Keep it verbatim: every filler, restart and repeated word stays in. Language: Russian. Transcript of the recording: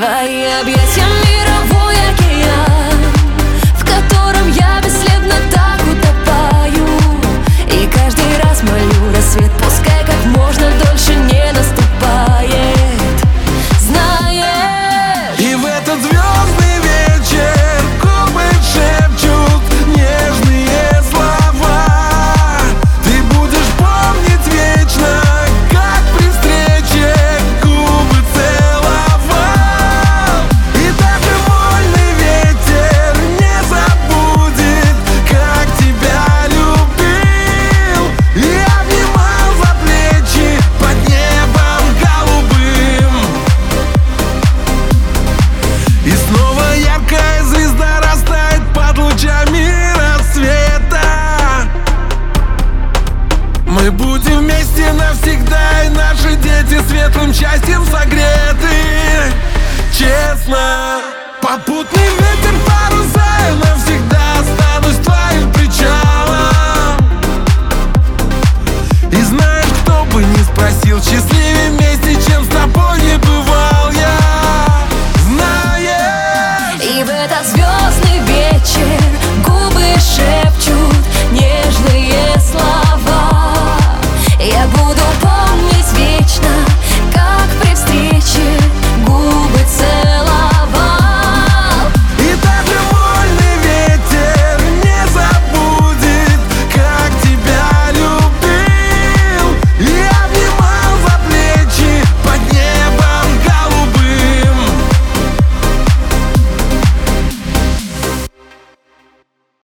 Твои объятия мировой океан, в котором я бесследно так утопаю. И каждый раз молю рассвет, пускай как можно дольше не наступает. Знаешь, и в этот звездный вечер губы шепчут нежные слова. Ты будешь помнить вечно, как при встрече губы целовал. И даже вольный ветер не забудет, как тебя любил. И обнимал за плечи под небом голубым. И снова яркая звезда растает под лучами рассвета. Мы будем вместе навсегда, и наши дети светлым счастьем согреты. Честно, попутный ветер, паруса, я навсегда останусь твоим причалом. И знаешь, кто бы ни спросил, счастливый